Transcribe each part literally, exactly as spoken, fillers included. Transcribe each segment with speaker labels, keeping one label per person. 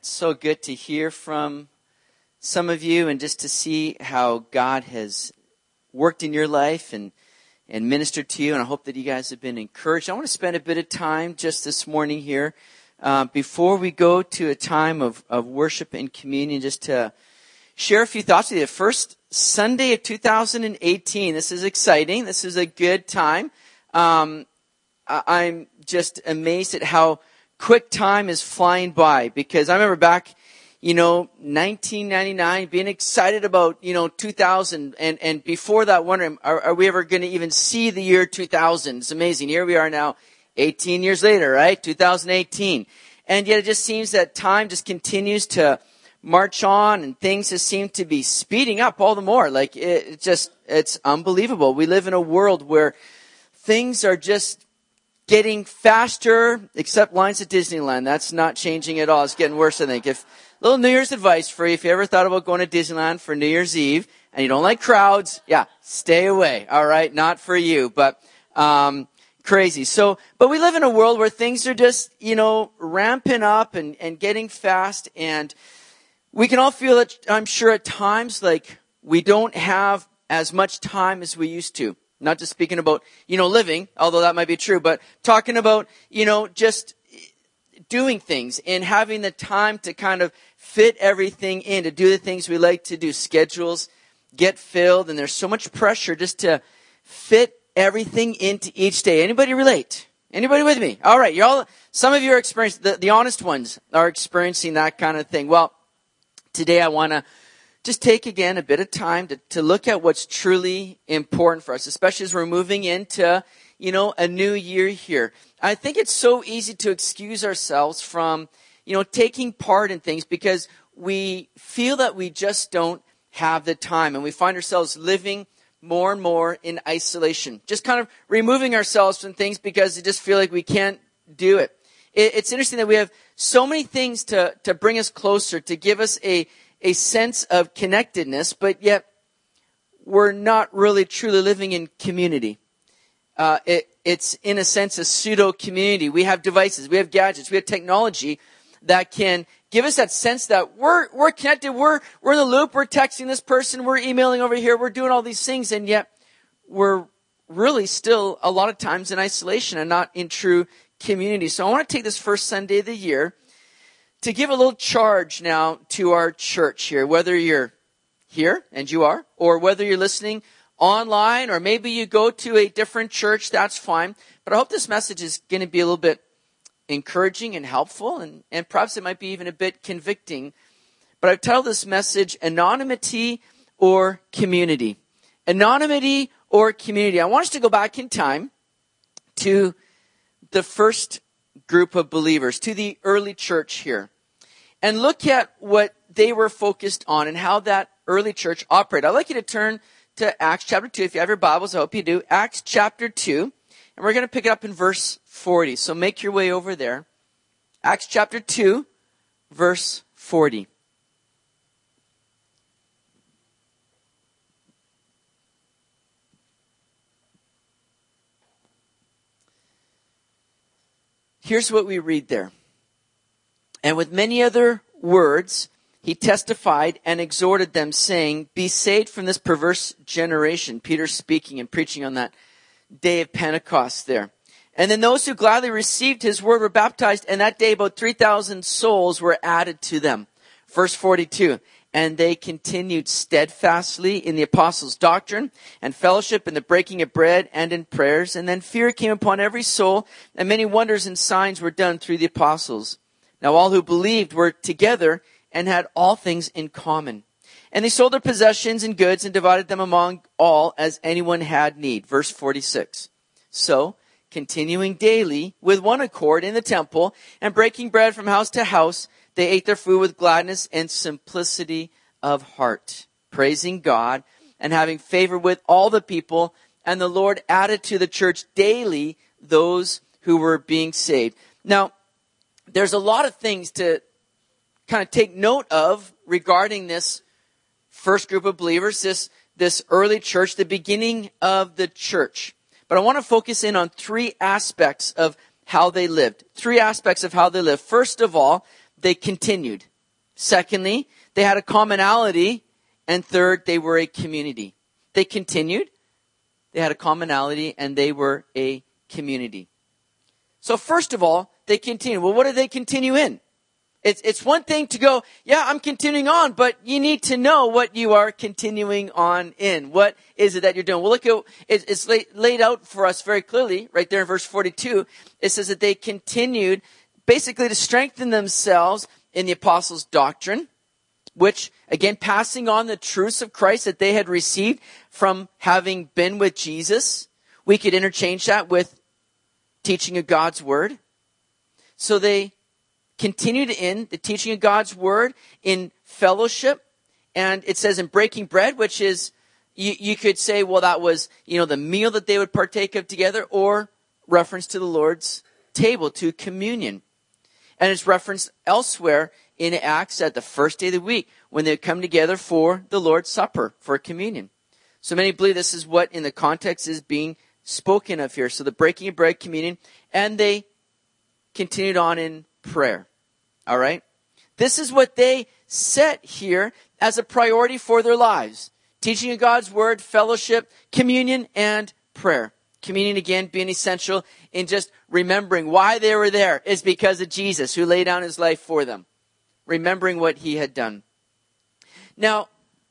Speaker 1: so good to hear from some of you and just to see how God has worked in your life and, and ministered to you. And I hope that you guys have been encouraged. I want to spend a bit of time just this morning here uh, before we go to a time of, of worship and communion, just to share a few thoughts with you. First Sunday of two thousand eighteen. This is exciting. This is a good time. Um, I'm just amazed at how quick time is flying by, because I remember back, you know, nineteen ninety-nine, being excited about, you know, two thousand, and, and before that wondering, are, are we ever going to even see the year two thousand? It's amazing. Here we are now, eighteen years later, right? two thousand eighteen. And yet it just seems that time just continues to march on, and things just seem to be speeding up all the more. Like, it, it just, it's unbelievable. We live in a world where things are just getting faster, except lines at Disneyland. That's not changing at all. It's getting worse, I think. If little New Year's advice for you, if you ever thought about going to Disneyland for New Year's Eve and you don't like crowds, yeah, stay away. All right, not for you, but um crazy. So, but we live in a world where things are just, you know, ramping up and and getting fast, and we can all feel it, I'm sure, at times like we don't have as much time as we used to. Not just speaking about, you know, living, although that might be true, but talking about, you know, just doing things and having the time to kind of fit everything in, to do the things we like to do. Schedules get filled, and there's so much pressure just to fit everything into each day. Anybody relate? Anybody with me? All right, y'all. Some of you are experiencing, the, the honest ones are experiencing that kind of thing. Well, today I want to just take again a bit of time to, to look at what's truly important for us, especially as we're moving into, you know, a new year here. I think it's so easy to excuse ourselves from, you know, taking part in things because we feel that we just don't have the time, and we find ourselves living more and more in isolation, just kind of removing ourselves from things because we just feel like we can't do it. it it's interesting that we have so many things to, to bring us closer, to give us a a sense of connectedness, but yet we're not really truly living in community. Uh, it, it's in a sense a pseudo community. We have devices, we have gadgets, we have technology that can give us that sense that we're we're connected, we're we're in the loop, we're texting this person, we're emailing over here, we're doing all these things, and yet we're really still a lot of times in isolation and not in true community. So I want to take this first Sunday of the year to give a little charge now to our church here, whether you're here, and you are, or whether you're listening online, or maybe you go to a different church, that's fine. But I hope this message is going to be a little bit encouraging and helpful, and, and perhaps it might be even a bit convicting. But I've titled this message, Anonymity or Community. Anonymity or Community. I want us to go back in time to the first group of believers, to the early church here, and look at what they were focused on and how that early church operated. I'd like you to turn to Acts chapter two. If you have your Bibles, I hope you do. Acts chapter two. And we're going to pick it up in verse forty. So make your way over there. Acts chapter two, verse forty. Here's what we read there. And with many other words, he testified and exhorted them, saying, "Be saved from this perverse generation." Peter speaking and preaching on that day of Pentecost there. And then those who gladly received his word were baptized, and that day about three thousand souls were added to them. Verse forty-two. And they continued steadfastly in the apostles' doctrine and fellowship, in the breaking of bread and in prayers. And then fear came upon every soul, and many wonders and signs were done through the apostles. Now all who believed were together and had all things in common. And they sold their possessions and goods and divided them among all as anyone had need. Verse forty-six. So, continuing daily with one accord in the temple and breaking bread from house to house, they ate their food with gladness and simplicity of heart, praising God and having favor with all the people. And the Lord added to the church daily those who were being saved. Now, there's a lot of things to kind of take note of regarding this first group of believers, this, this early church, the beginning of the church. But I want to focus in on three aspects of how they lived. Three aspects of how they lived. First of all, they continued. Secondly, they had a commonality. And third, they were a community. They continued. They had a commonality and they were a community. So first of all, they continue. Well, what do they continue in? It's, it's one thing to go, yeah, I'm continuing on, but you need to know what you are continuing on in. What is it that you're doing? Well, look at, it, it's laid, laid out for us very clearly, right there in verse forty-two. It says that they continued basically to strengthen themselves in the apostles' doctrine, which, again, passing on the truths of Christ that they had received from having been with Jesus. We could interchange that with teaching of God's word. So they continued in the teaching of God's word, in fellowship, and it says in breaking bread, which is, you, you could say, well, that was, you know, the meal that they would partake of together, or reference to the Lord's table, to communion. And it's referenced elsewhere in Acts at the first day of the week, when they come together for the Lord's Supper, for communion. So many believe this is what in the context is being spoken of here. So the breaking of bread, communion, and they continued on in prayer. All right? This is what they set here as a priority for their lives. Teaching of God's word, fellowship, communion, and prayer. Communion, again, being essential in just remembering why they were there is because of Jesus, who laid down his life for them. Remembering what he had done. Now,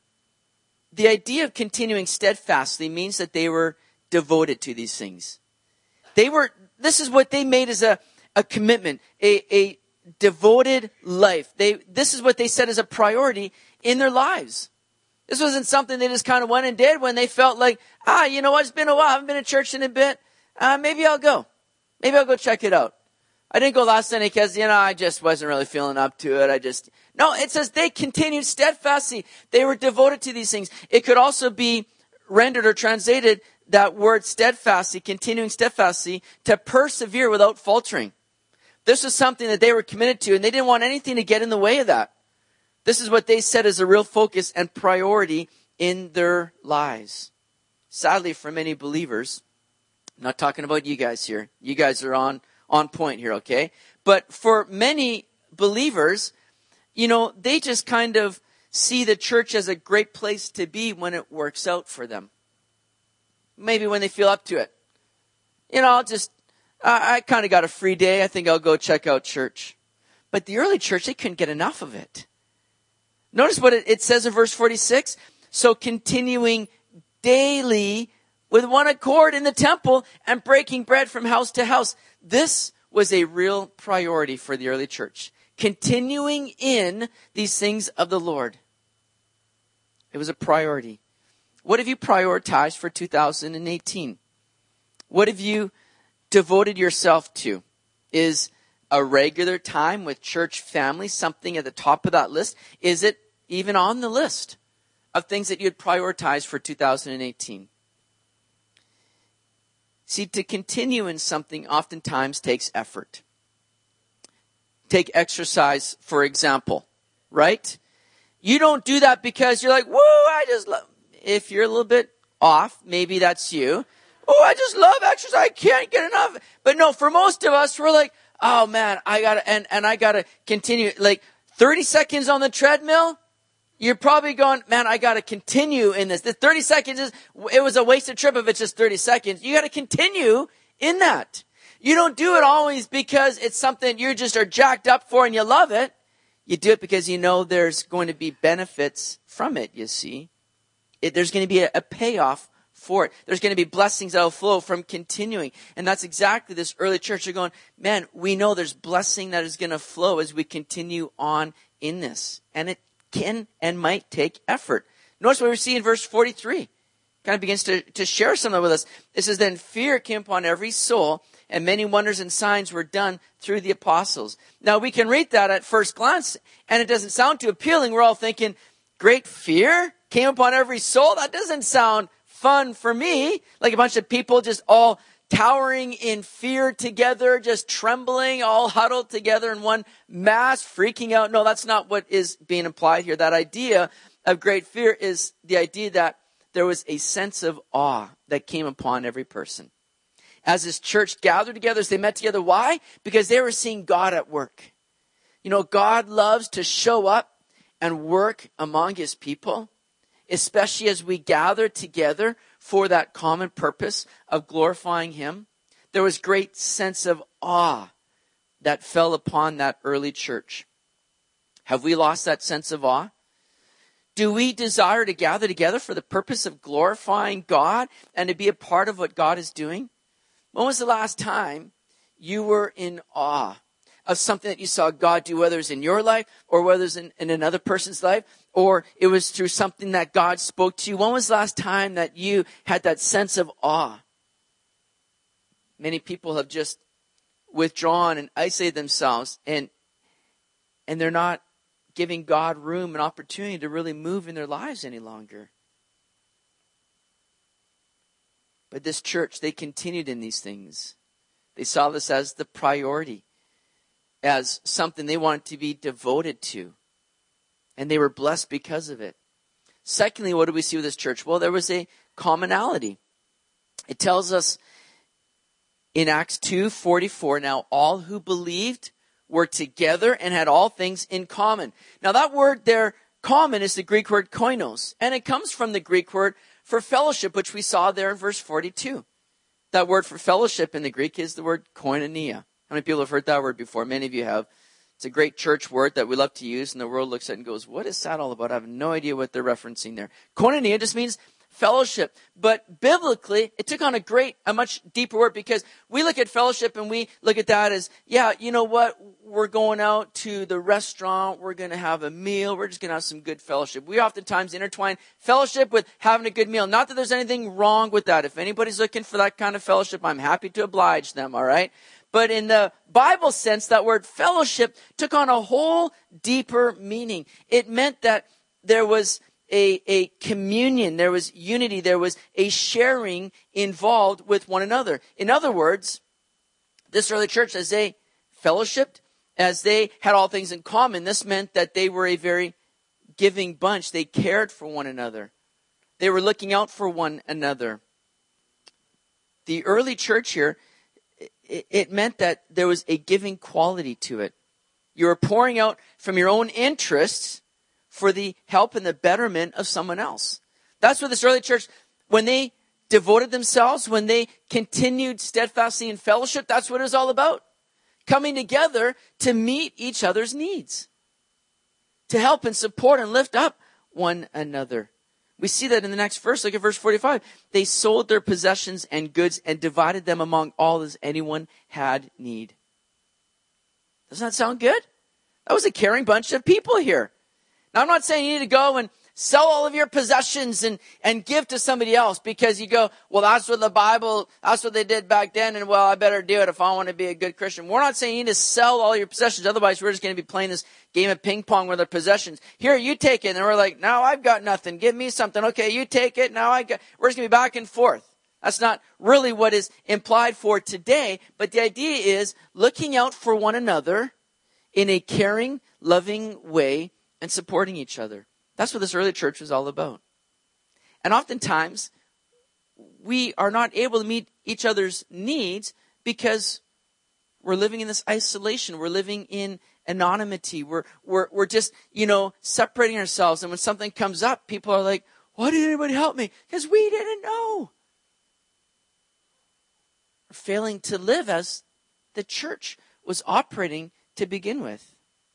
Speaker 1: the idea of continuing steadfastly means that they were devoted to these things. They were, this is what they made as a, a commitment, a, a devoted life. They, this is what they set as a priority in their lives. This wasn't something they just kind of went and did when they felt like, ah, you know what, it's been a while, I haven't been to church in a bit. Uh, maybe I'll go. Maybe I'll go check it out. I didn't go last Sunday because, you know, I just wasn't really feeling up to it. I just, no, it says they continued steadfastly. They were devoted to these things. It could also be rendered or translated, that word steadfastly, continuing steadfastly, to persevere without faltering. This was something that they were committed to, and they didn't want anything to get in the way of that. This is what they set as a real focus and priority in their lives. Sadly, for many believers, I'm not talking about you guys here. You guys are on on point here, okay? But for many believers, you know, they just kind of see the church as a great place to be when it works out for them. Maybe when they feel up to it. You know, I'll just, I, I kind of got a free day. I think I'll go check out church. But the early church, they couldn't get enough of it. Notice what it, it says in verse forty-six. So continuing daily with one accord in the temple and breaking bread from house to house. This was a real priority for the early church. Continuing in these things of the Lord. It was a priority. What have you prioritized for two thousand eighteen? What have you devoted yourself to? Is a regular time with church family something at the top of that list? Is it even on the list of things that you'd prioritize for two thousand eighteen? See, to continue in something oftentimes takes effort. Take exercise, for example, right? You don't do that because you're like, whoa, I just love. If you're a little bit off, maybe that's you. Oh, I just love exercise. I can't get enough. But no, for most of us, we're like, oh man, I gotta, and, and I gotta continue. Like thirty seconds on the treadmill, you're probably going, man, I gotta continue in this. The thirty seconds is, it was a wasted trip if it's just thirty seconds. You gotta continue in that. You don't do it always because it's something you just are jacked up for and you love it. You do it because you know there's going to be benefits from it, you see. It, there's going to be a, a payoff for it. There's going to be blessings that will flow from continuing. And that's exactly this early church. They're going, man, we know there's blessing that is going to flow as we continue on in this. And it can and might take effort. Notice what we see in verse forty-three. Kind of begins to, to share something with us. It says, then fear came upon every soul, and many wonders and signs were done through the apostles. Now we can read that at first glance, and it doesn't sound too appealing. We're all thinking, great fear came upon every soul? That doesn't sound fun for me. Like a bunch of people just all towering in fear together, just trembling, all huddled together in one mass, freaking out. No, that's not what is being implied here. That idea of great fear is the idea that there was a sense of awe that came upon every person. As this church gathered together, as they met together, why? Because they were seeing God at work. You know, God loves to show up and work among his people, especially as we gather together for that common purpose of glorifying him, there was great sense of awe that fell upon that early church. Have we lost that sense of awe? Do we desire to gather together for the purpose of glorifying God and to be a part of what God is doing? When was the last time you were in awe of something that you saw God do, whether it's in your life or whether it's in, in another person's life, or it was through something that God spoke to you? When was the last time that you had that sense of awe? Many people have just withdrawn and isolated themselves, and and they're not giving God room and opportunity to really move in their lives any longer. But this church, they continued in these things. They saw this as the priority, as something they wanted to be devoted to. And they were blessed because of it. Secondly, what do we see with this church? Well, there was a commonality. It tells us in Acts two forty-four, now all who believed were together and had all things in common. Now that word there, common, is the Greek word koinos. And it comes from the Greek word for fellowship, which we saw there in verse forty-two. That word for fellowship in the Greek is the word koinonia. How many people have heard that word before? Many of you have. It's a great church word that we love to use, and the world looks at it and goes, what is that all about? I have no idea what they're referencing there. Koinonia just means fellowship. But biblically, it took on a great, a much deeper word, because we look at fellowship and we look at that as, yeah, you know what? We're going out to the restaurant. We're going to have a meal. We're just going to have some good fellowship. We oftentimes intertwine fellowship with having a good meal. Not that there's anything wrong with that. If anybody's looking for that kind of fellowship, I'm happy to oblige them, all right? But in the Bible sense, that word fellowship took on a whole deeper meaning. It meant that there was a, a communion, there was unity, there was a sharing involved with one another. In other words, this early church, as they fellowshipped, as they had all things in common, this meant that they were a very giving bunch. They cared for one another. They were looking out for one another. The early church here, it meant that there was a giving quality to it. You were pouring out from your own interests for the help and the betterment of someone else. That's what this early church, when they devoted themselves, when they continued steadfastly in fellowship, that's what it was all about. Coming together to meet each other's needs, to help and support and lift up one another. We see that in the next verse. Look at verse forty-five. They sold their possessions and goods and divided them among all as anyone had need. Doesn't that sound good? That was a caring bunch of people here. Now, I'm not saying you need to go and sell all of your possessions and, and give to somebody else because you go, well, that's what the Bible, that's what they did back then, and well, I better do it if I want to be a good Christian. We're not saying you need to sell all your possessions. Otherwise, we're just going to be playing this game of ping pong with our possessions. Here, you take it. And we're like, no, I've got nothing. Give me something. Okay, you take it. Now I got, we're just going to be back and forth. That's not really what is implied for today. But the idea is looking out for one another in a caring, loving way and supporting each other. That's what this early church was all about. And oftentimes, we are not able to meet each other's needs because we're living in this isolation. We're living in anonymity. We're, we're, we're just, you know, separating ourselves. And when something comes up, people are like, why didn't anybody help me? Because we didn't know. We're failing to live as the church was operating to begin with.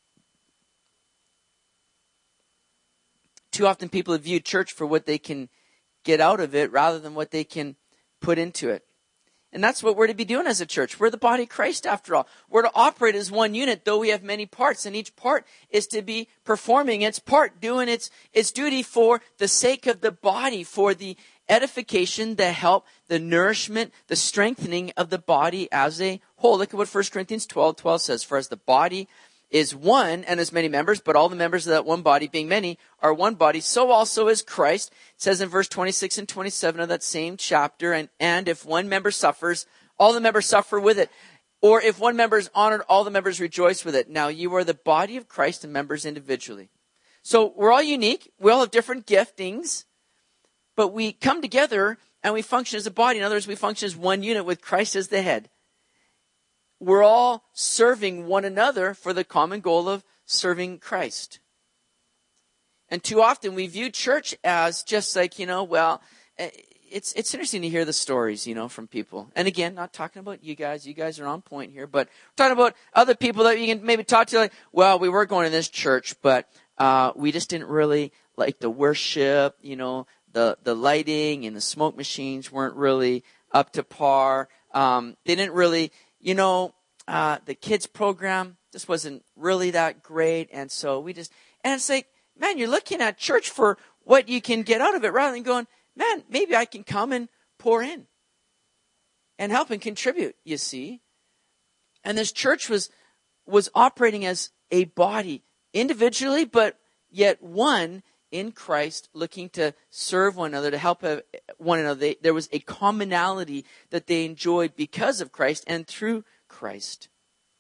Speaker 1: Too often people have viewed church for what they can get out of it rather than what they can put into it. And that's what we're to be doing as a church. We're the body of Christ after all. We're to operate as one unit, though we have many parts. And each part is to be performing its part, doing its, its duty for the sake of the body, for the edification, the help, the nourishment, the strengthening of the body as a whole. Look at what First Corinthians twelve twelve says. For as the body is one and has many members, but all the members of that one body, being many, are one body, so also is Christ. It says in verse twenty-six and twenty-seven of that same chapter, and, and if one member suffers, all the members suffer with it. Or if one member is honored, all the members rejoice with it. Now you are the body of Christ and members individually. So we're all unique. We all have different giftings, but we come together and we function as a body. In other words, we function as one unit with Christ as the head. We're all serving one another for the common goal of serving Christ. And too often we view church as just like, you know, well, it's it's interesting to hear the stories, you know, from people. And again, not talking about you guys. You guys are on point here. But talking about other people that you can maybe talk to, like, well, we were going to this church, but uh, we just didn't really like the worship, you know, the, the lighting and the smoke machines weren't really up to par. Um, they didn't really, you know, uh, the kids program just wasn't really that great. And so we just, and it's like, man, you're looking at church for what you can get out of it rather than going, man, maybe I can come and pour in and help and contribute, you see. And this church was was operating as a body, individually, but yet one in Christ, looking to serve one another, to help one another. They, there was a commonality that they enjoyed because of Christ and through Christ.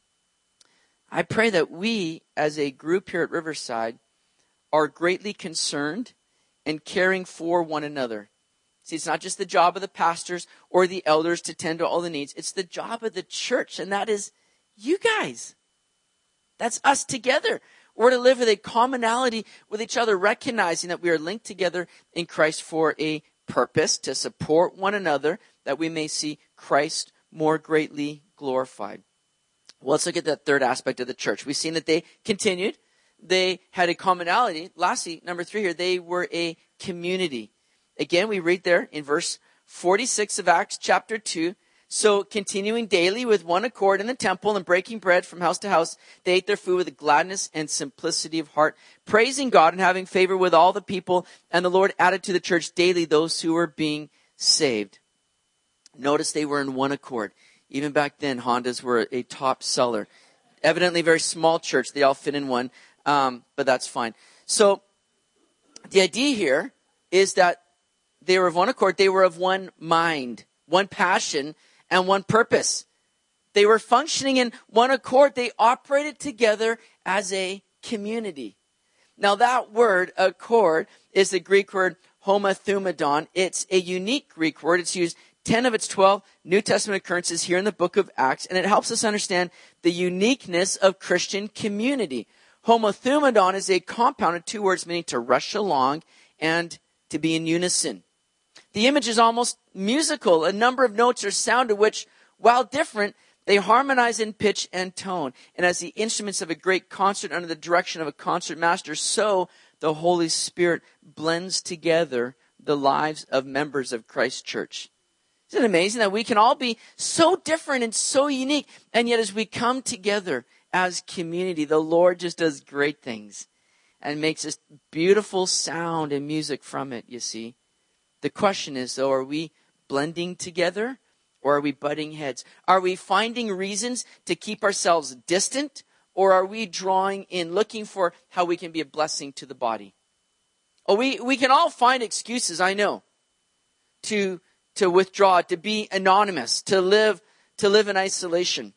Speaker 1: I pray that we, as a group here at Riverside, are greatly concerned and caring for one another. See, it's not just the job of the pastors or the elders to tend to all the needs. It's the job of the church, and that is you guys. That's us together. We're to live with a commonality with each other, recognizing that we are linked together in Christ for a purpose, to support one another, that we may see Christ more greatly glorified. Well, let's look at that third aspect of the church. We've seen that they continued. They had a commonality. Lastly, number three here, they were a community. Again, we read there in verse forty-six of Acts chapter two. So continuing daily with one accord in the temple and breaking bread from house to house, they ate their food with gladness and simplicity of heart, praising God and having favor with all the people. And the Lord added to the church daily those who were being saved. Notice they were in one accord. Even back then, Hondas were a top seller. Evidently a very small church. They all fit in one. Um, but that's fine. So the idea here is that they were of one accord. They were of one mind, one passion, and one purpose. They were functioning in one accord. They operated together as a community. Now that word, accord, is the Greek word homothumadon. It's a unique Greek word. It's used ten of its twelve New Testament occurrences here in the book of Acts, and it helps us understand the uniqueness of Christian community. Homothumadon is a compound of two words meaning to rush along and to be in unison. The image is almost musical. A number of notes are sounded which, while different, they harmonize in pitch and tone. And as the instruments of a great concert under the direction of a concert master, so the Holy Spirit blends together the lives of members of Christ's church. Isn't it amazing that we can all be so different and so unique, and yet as we come together as community, the Lord just does great things and makes this beautiful sound and music from it, you see. The question is, though, are we blending together or are we butting heads? Are we finding reasons to keep ourselves distant, or are we drawing in, looking for how we can be a blessing to the body? Oh, we, we can all find excuses, I know, to to withdraw, to be anonymous, to live to live in isolation.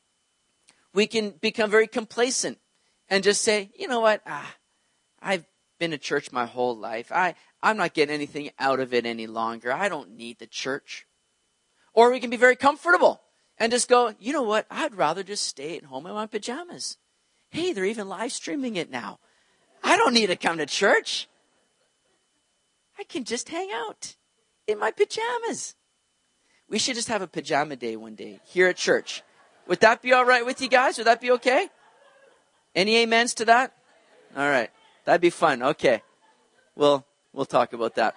Speaker 1: We can become very complacent and just say, you know what, ah, I've been to church my whole life. I, I'm not getting anything out of it any longer. I don't need the church. Or we can be very comfortable and just go, you know what, I'd rather just stay at home in my pajamas. Hey, they're even live streaming it now. I don't need to come to church. I can just hang out in my pajamas. We should just have a pajama day one day here at church. Would that be all right with you guys? Would that be okay? Any amens to that? All right. That'd be fun. Okay. Well, we'll talk about that.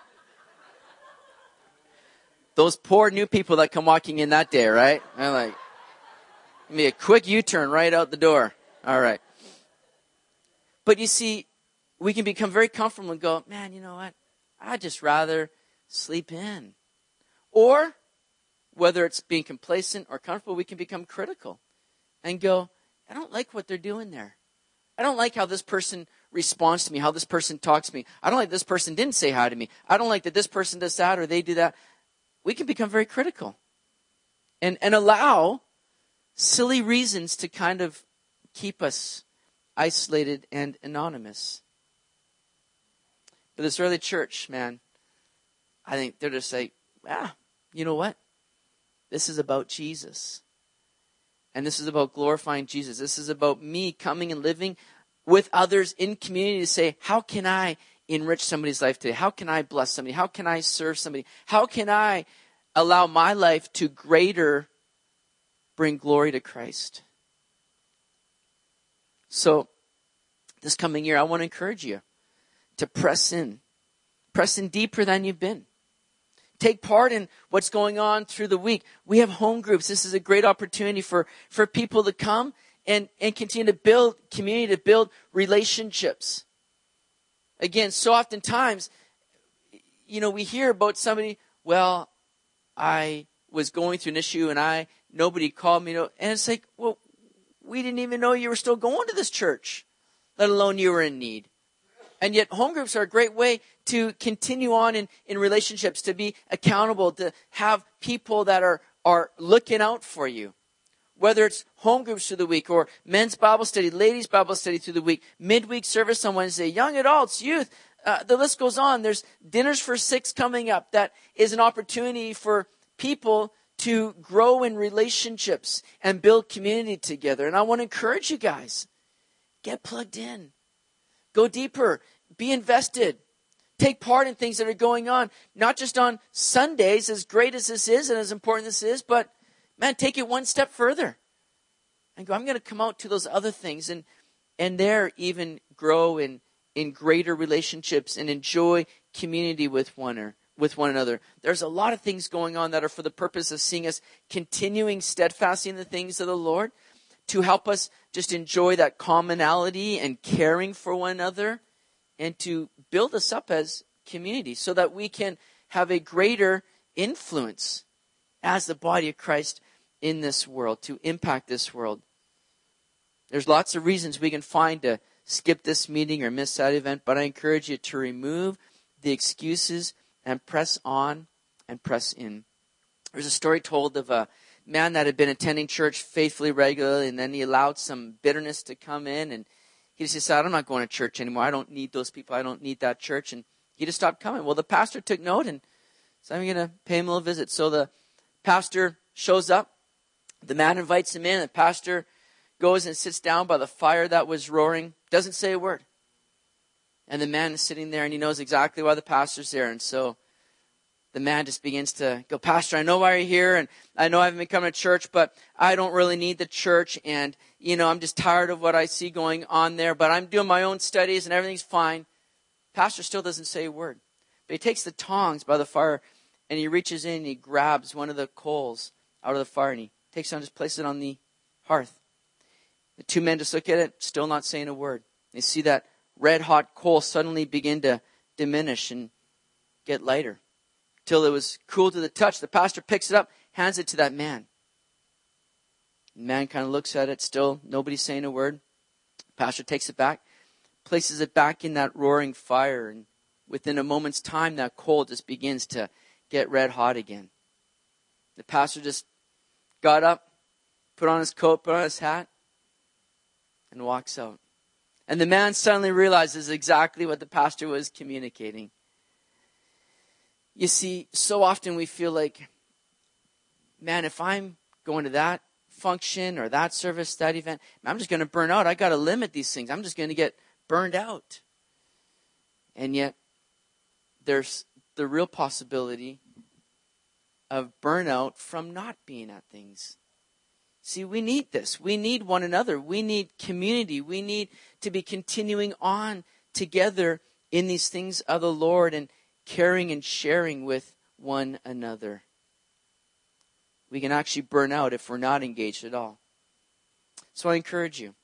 Speaker 1: Those poor new people that come walking in that day, right? They're like, give me a quick U-turn right out the door. All right. But you see, we can become very comfortable and go, man, you know what? I'd just rather sleep in. Or, whether it's being complacent or comfortable, we can become critical and go, I don't like what they're doing there. I don't like how this person responds to me, how this person talks to me. I don't like this person didn't say hi to me. I don't like that this person does that or they do that. We can become very critical and, and allow silly reasons to kind of keep us isolated and anonymous. But this early church, man, I think they're just like, ah, you know what? This is about Jesus. And this is about glorifying Jesus. This is about me coming and living with others in community to say, how can I enrich somebody's life today? How can I bless somebody? How can I serve somebody? How can I allow my life to greater bring glory to Christ? So this coming year, I want to encourage you to press in. Press in deeper than you've been. Take part in what's going on through the week. We have home groups. This is a great opportunity for, for people to come and, and continue to build community, to build relationships. Again, so oftentimes, you know, we hear about somebody, well, I was going through an issue and I, nobody called me. And it's like, well, we didn't even know you were still going to this church, let alone you were in need. And yet home groups are a great way to continue on in, in relationships, to be accountable, to have people that are, are looking out for you. Whether it's home groups through the week or men's Bible study, ladies' Bible study through the week, midweek service on Wednesday, young adults, youth, uh, the list goes on. There's dinners for six coming up. That is an opportunity for people to grow in relationships and build community together. And I want to encourage you guys, get plugged in. Go deeper. Be invested. Take part in things that are going on. Not just on Sundays, as great as this is and as important this is, but, man, take it one step further. And go, I'm going to come out to those other things and, and there even grow in, in greater relationships and enjoy community with one, or, with one another. There's a lot of things going on that are for the purpose of seeing us continuing steadfastly in the things of the Lord, to help us just enjoy that commonality and caring for one another, and to build us up as community so that we can have a greater influence as the body of Christ in this world, to impact this world. There's lots of reasons we can find to skip this meeting or miss that event, but I encourage you to remove the excuses and press on and press in. There's a story told of a man that had been attending church faithfully, regularly, and then he allowed some bitterness to come in, and he just decided, I'm not going to church anymore. I don't need those people. I don't need that church. And he just stopped coming. Well, the pastor took note and said, I'm going to pay him a little visit. So the pastor shows up. The man invites him in. The pastor goes and sits down by the fire that was roaring. Doesn't say a word. And the man is sitting there, and he knows exactly why the pastor's there. And so the man just begins to go, Pastor, I know why you're here, and I know I haven't been coming to church, but I don't really need the church, and, you know, I'm just tired of what I see going on there, but I'm doing my own studies, and everything's fine. Pastor still doesn't say a word. But he takes the tongs by the fire, and he reaches in, and he grabs one of the coals out of the fire, and he takes it and just places it on the hearth. The two men just look at it, still not saying a word. They see that red-hot coal suddenly begin to diminish and get lighter, till it was cool to the touch. The pastor picks it up, hands it to that man. The man kind of looks at it, still nobody's saying a word. The pastor takes it back, places it back in that roaring fire, and within a moment's time, that coal just begins to get red hot again. The pastor just got up, put on his coat, put on his hat, and walks out. And the man suddenly realizes exactly what the pastor was communicating. You see, so often we feel like, man, if I'm going to that function or that service, that event, I'm just going to burn out. I got to limit these things. I'm just going to get burned out. And yet, there's the real possibility of burnout from not being at things. See, we need this. We need one another. We need community. We need to be continuing on together in these things of the Lord and caring and sharing with one another. We can actually burn out if we're not engaged at all. So I encourage you,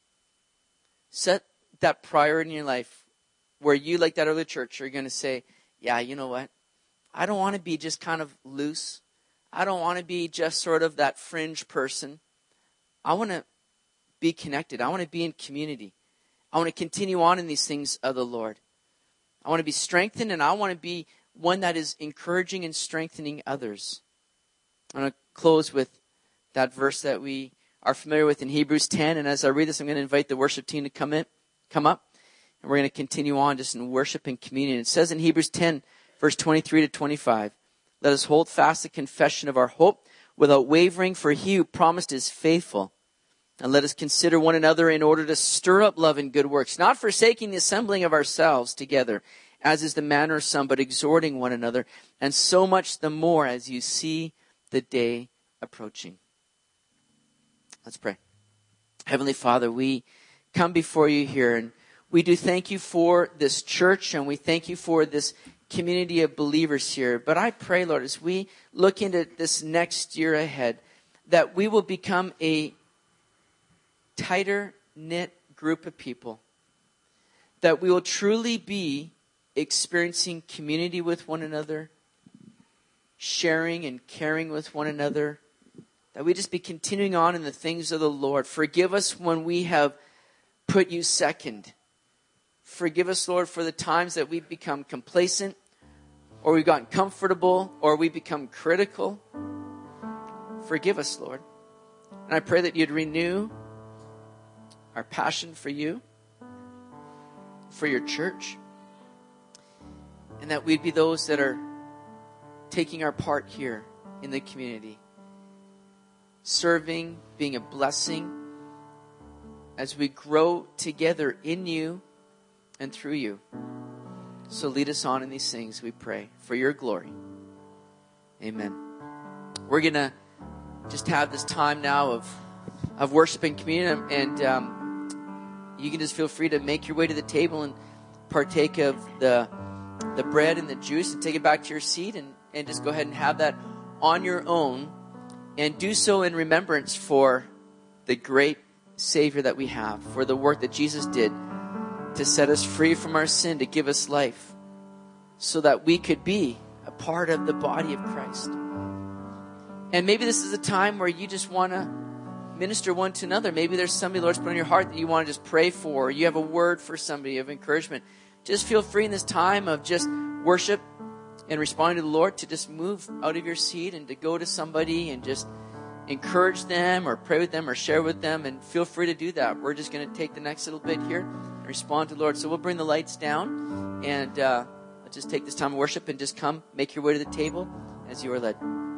Speaker 1: set that priority in your life where you, like that early church, are going to say, yeah, you know what? I don't want to be just kind of loose. I don't want to be just sort of that fringe person. I want to be connected. I want to be in community. I want to continue on in these things of the Lord. I want to be strengthened, and I want to be one that is encouraging and strengthening others. I'm going to close with that verse that we are familiar with in Hebrews ten. And as I read this, I'm going to invite the worship team to come in, come up. And we're going to continue on just in worship and communion. It says in Hebrews ten, verse twenty-three to twenty-five, let us hold fast the confession of our hope without wavering, for he who promised is faithful. And let us consider one another in order to stir up love and good works, not forsaking the assembling of ourselves together, as is the manner of some, but exhorting one another, and so much the more as you see the day approaching. Let's pray. Heavenly Father, we come before you here, and we do thank you for this church, and we thank you for this community of believers here. But I pray, Lord, as we look into this next year ahead, that we will become a tighter knit group of people, that we will truly be experiencing community with one another, sharing and caring with one another, that we just be continuing on in the things of the Lord. Forgive us when we have put you second. Forgive us, Lord, for the times that we've become complacent, or we've gotten comfortable, or we become critical. Forgive us, Lord. And I pray that you'd renew our passion for you, for your church, and that we'd be those that are taking our part here in the community, serving, being a blessing as we grow together in you and through you. So lead us on in these things, we pray, for your glory. Amen. We're going to just have this time now of, of worship and communion, and um, you can just feel free to make your way to the table and partake of the the bread and the juice and take it back to your seat and, and just go ahead and have that on your own, and do so in remembrance for the great Savior that we have, for the work that Jesus did to set us free from our sin, to give us life, so that we could be a part of the body of Christ. And maybe this is a time where you just want to minister one to another. Maybe there's somebody the Lord's put on your heart that you want to just pray for, or you have a word for somebody of encouragement. Just feel free in this time of just worship and responding to the Lord to just move out of your seat and to go to somebody and just encourage them or pray with them or share with them. And feel free to do that. We're just going to take the next little bit here and respond to the Lord. So we'll bring the lights down, and uh, let's just take this time of worship and just come, make your way to the table as you are led.